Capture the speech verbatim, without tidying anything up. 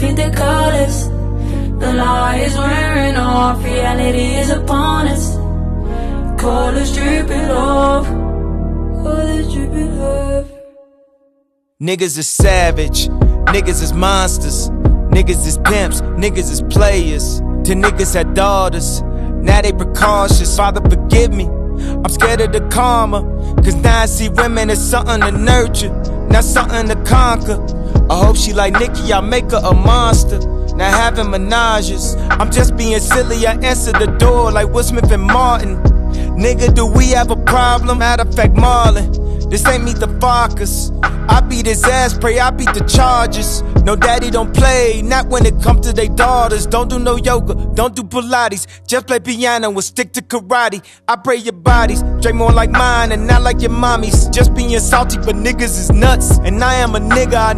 paint the colors. The lie is wearing off, reality is upon us. Colors dripping off, colors dripping off. Niggas is savage, niggas is monsters, niggas is pimps, niggas is players. Till niggas had daughters, now they precautious. Father forgive me, I'm scared of the karma. Cause now I see women as something to nurture, not something to conquer. I hope she like Nicki, I make her a monster. Now having menages, I'm just being silly, I answer the door like Will Smith and Martin. Nigga, do we have a problem? Matter of fact, Marlon, this ain't Meet the Fockers. I beat his ass, pray I beat the Chargers. No daddy don't play, not when it comes to they daughters. Don't do no yoga, don't do Pilates. Just play piano and stick to karate. I pray your bodies, drink more like mine and not like your mommies. Just being salty, but niggas is nuts. And I am a nigga, I